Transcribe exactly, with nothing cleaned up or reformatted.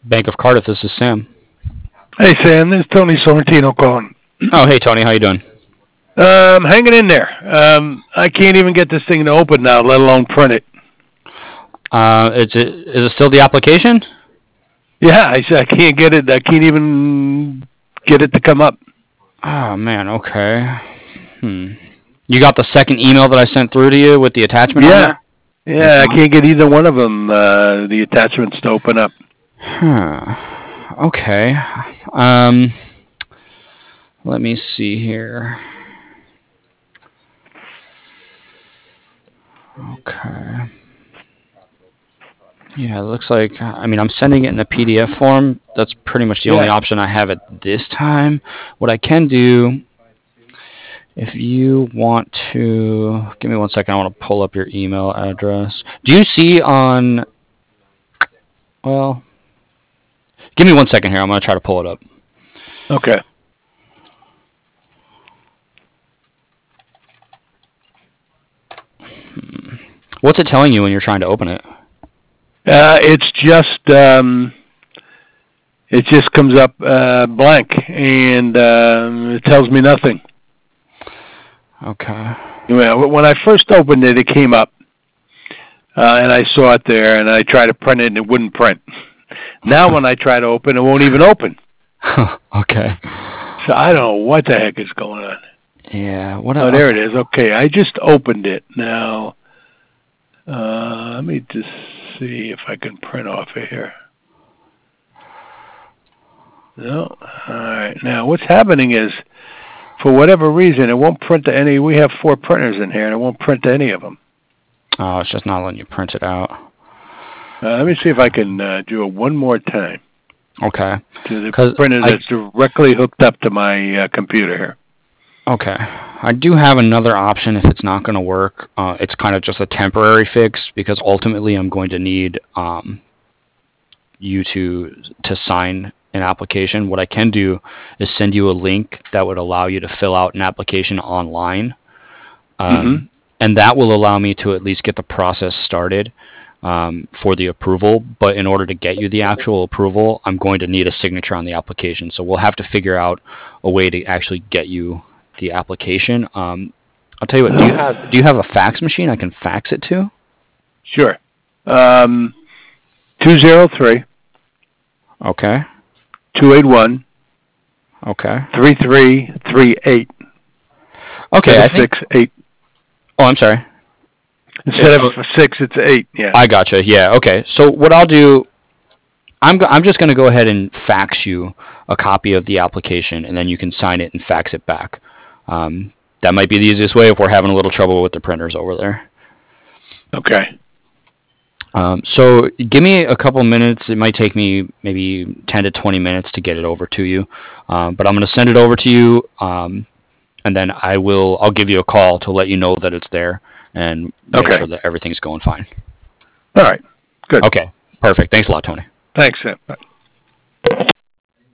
Bank of Cardiff. This is Sam. Hey, Sam. This is Tony Sorrentino calling. Oh, hey, Tony. How you doing? Um, hanging in there. Um, I can't even get this thing to open now, let alone print it. Uh, is it is it still the application? Yeah, I said I can't get it. I can't even get it to come up. Oh man. Okay. Hmm. You got the second email that I sent through to you with the attachment Yeah. on there? Yeah, I can't get either one of them, uh, the attachments to open up. Huh. Okay. Um, let me see here. Okay. Yeah, it looks like, I mean, I'm sending it in a P D F form. That's pretty much the Yeah. only option I have at this time. What I can do, if you want to, give me one second. I want to pull up your email address. Do you see on, well, give me one second here. I'm going to try to pull it up. Okay. Hmm. What's it telling you when you're trying to open it? Uh, it's just, um, it just comes up uh, blank, and um, it tells me nothing. Okay. Well, when I first opened it, it came up, uh, and I saw it there, and I tried to print it, and it wouldn't print. Now when I try to open, it won't even open. Okay. So I don't know what the heck is going on. Yeah. What? Oh, there it is. Okay, I just opened it. Now, uh, let me just see if I can print off of here. No. All right. Now, what's happening is, for whatever reason, it won't print to any. We have four printers in here, and it won't print to any of them. Oh, it's just not letting you print it out. Uh, let me see if I can uh, do it one more time. Okay. To the printer that's I, directly hooked up to my uh, computer here. Okay. I do have another option if it's not going to work. Uh, it's kind of just a temporary fix because ultimately I'm going to need um, you to to sign an application. What I can do is send you a link that would allow you to fill out an application online. Um, mm-hmm. And that will allow me to at least get the process started um, for the approval. But in order to get you the actual approval, I'm going to need a signature on the application. So we'll have to figure out a way to actually get you the application. Um, I'll tell you what. Do you have do you have a fax machine I can fax it to? Sure. Um, two zero three. Okay. Two eight one. Okay. Three three three eight. Okay. I think, six eight. Oh, I'm sorry. Instead of six, it's eight. Yeah. I gotcha. Yeah. Okay. So what I'll do, I'm go- I'm just going to go ahead and fax you a copy of the application, and then you can sign it and fax it back. Um, that might be the easiest way if we're having a little trouble with the printers over there. Okay. Um, so give me a couple minutes. It might take me maybe ten to twenty minutes to get it over to you, um, but I'm going to send it over to you, um, and then I will. I'll give you a call to let you know that it's there and make okay. sure that everything's going fine. All right. Good. Okay. Perfect. Thanks a lot, Tony. Thanks, Sam. Bye.